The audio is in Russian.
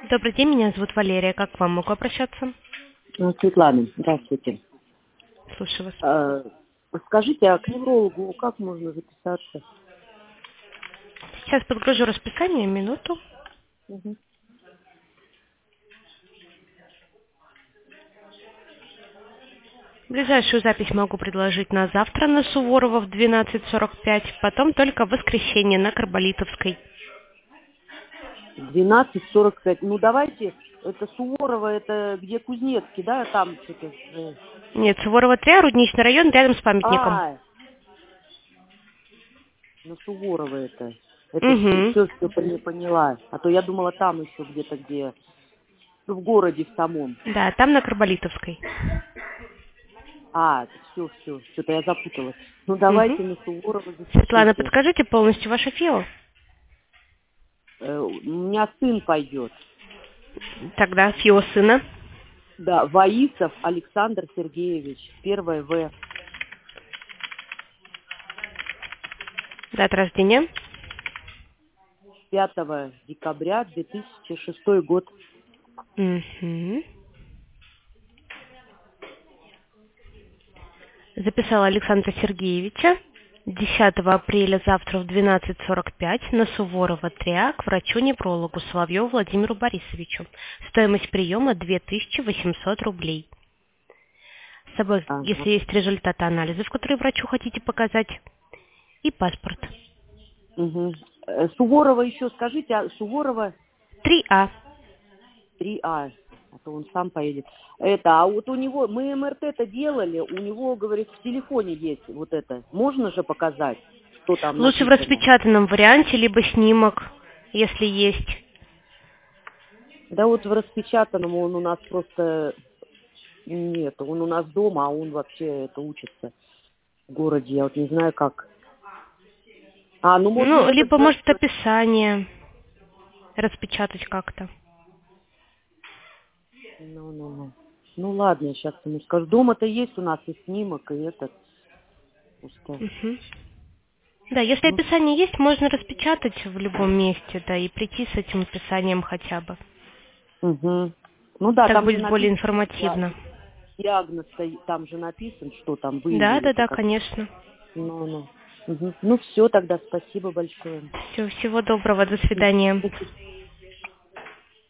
Добрый день, меня зовут Валерия. Как к вам могу обращаться? Светлана, здравствуйте. Слушаю вас. Скажите, а к неврологу как можно записаться? Сейчас подгружу расписание, минуту. Мгм. Ближайшую запись могу предложить на завтра на Суворова в 12:45, потом только в воскресенье на Карболитовской. 12:45. Ну давайте, это Суворова, это где Кузнецкий, да, там что-то. Нет, Суворова 3, Рудничный район, рядом с памятником. А, на Суворова это. Это Угу. все поняла. А то я думала там еще где-то, где, ну, в городе в самом. Да, там на Карболитовской. А, все, что-то я запуталась. Ну Угу. давайте на Суворова Светлана, запишите. подскажите полностью ваше ФИО? У меня сын пойдет. Тогда ФИО сына. Да, Ваисов Александр Сергеевич, 1 В. Дата рождения. 5 декабря 2006 год. Угу. Записала Александра Сергеевича 10 апреля завтра в 12:45 на Суворова 3 к врачу-неврологу Соловьеву Владимиру Борисовичу. Стоимость приема 2800 рублей. С собой, Ага. если есть результаты анализов, которые врачу хотите показать, и паспорт. Угу. Суворова еще скажите, а Суворова 3А. 3А, а то он сам поедет. Это, а вот у него, мы МРТ-то делали, у него, говорит, в телефоне есть вот это. Можно же показать, что там Лучше в написано? распечатанном варианте, либо снимок, если есть. Да вот в распечатанном он у нас просто нет, он у нас дома, а он вообще это учится в городе, я вот не знаю как. А, ну можно Ну, в этот... либо, может, описание распечатать как-то. Ну. Ну ладно, я сейчас ему скажу. Дома-то есть у нас и снимок, и этот. Просто... Мгм. Да, если Ну, описание есть, можно распечатать в любом месте, да, и прийти с этим описанием хотя бы. угу. Ну да, Так там же будет более написано, информативно. диагноз, там же написан, что там Да, да, выявили-то да, как. конечно. Ну. Угу. Ну все, тогда спасибо большое. Все, всего доброго, до свидания.